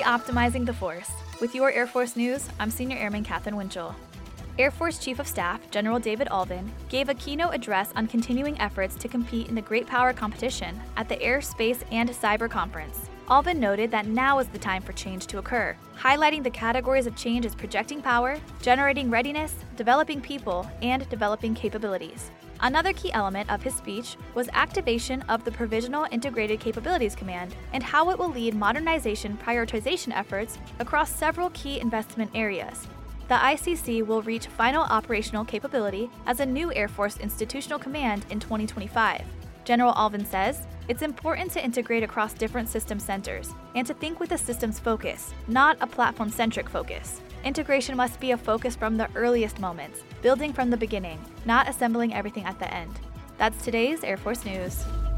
Re-optimizing the force. With your Air Force news, I'm Senior Airman Katherine Winchell. Air Force Chief of Staff General David Allvin gave a keynote address on continuing efforts to compete in the Great Power Competition at the Air, Space, and Cyber Conference. Allvin noted that now is the time for change to occur, highlighting the categories of change as projecting power, generating readiness, developing people, and developing capabilities. Another key element of his speech was activation of the Provisional Integrated Capabilities Command and how it will lead modernization prioritization efforts across several key investment areas. The ICC will reach final operational capability as a new Air Force institutional command in 2025. General Allvin says, "It's important to integrate across different system centers and to think with a systems focus, not a platform-centric focus. Integration must be a focus from the earliest moments, building from the beginning, not assembling everything at the end." That's today's Air Force News.